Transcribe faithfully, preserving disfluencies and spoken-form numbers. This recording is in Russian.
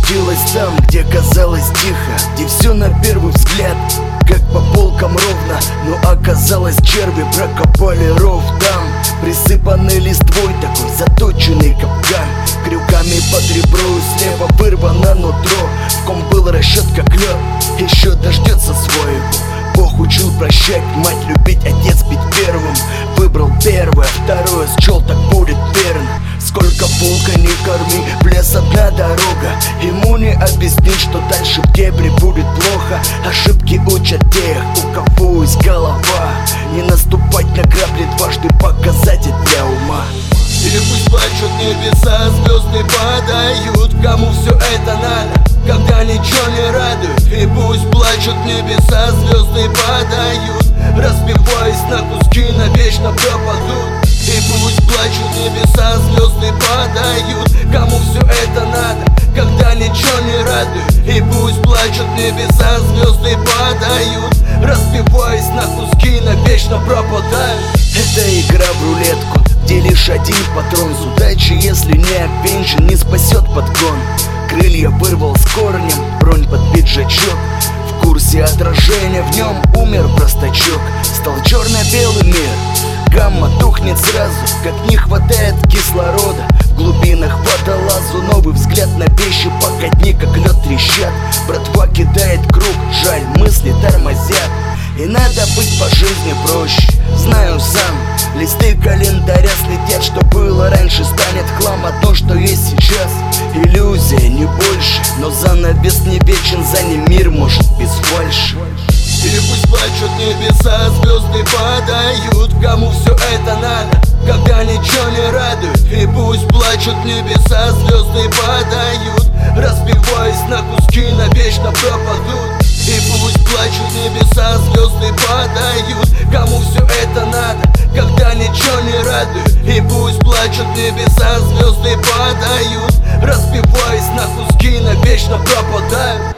крутилась там, где казалось тихо, где все на первый взгляд как по полкам ровно, но оказалось черви прокопали ров там, присыпанный листвой такой заточенный капкан, крюками под ребро и слева вырвано нутро, в ком был расчет как лед, еще дождется своего. Бог учил прощать, мать любить, отец бить первым. Выбрал первое, второе счел, так будет верно. Сколько волка не корми, в лес одна дорога. Ему не объяснить, что дальше в дебри будет плохо. Ошибки учат тех, у кого есть голова. Не наступать на грабли дважды, показатель для ума. Или пусть плачут небеса, звезды падают. Кому все это надо, когда ничего не радует? И пусть плачут небеса, звезды падают, разбиваясь на куски, навечно пропадут. И пусть плачут небеса, звезды падают. Кому все это надо, когда ничего не радует? И пусть плачут небеса, звезды падают, разбиваясь на куски, навечно пропадают. Это игра в рулетку, где лишь один патрон. С удачи, если не обвенчан, не спасет подгон. Крылья вырвал с корнем, бронь под пиджачок. В курсе отражения в нем умер простачок. Стал черно-белый мир, гамма тухнет сразу, как не хватает кислорода. В глубинах водолазу новый взгляд на вещи, пока дни как лед трещат. Братва кидает круг, жаль, мысли тормозят. И надо быть по жизни проще, знаю сам. Листы календаря следят, что было раньше станет хлам. А то, что есть сейчас, иллюзия, не больше. Но занавес не вечен, за ним мир может без фальши. Или пусть плачут небеса, звезды падают. Кому все это надо, когда ничего не радует? И пусть плачут небеса, звезды падают, разбиваясь на куски, навечно пропадут. И пусть плачут небеса, звезды падают. Кому все это надо, когда ничего не радует? И пусть плачут небеса, звезды падают, разбиваясь на куски, навечно пропадают.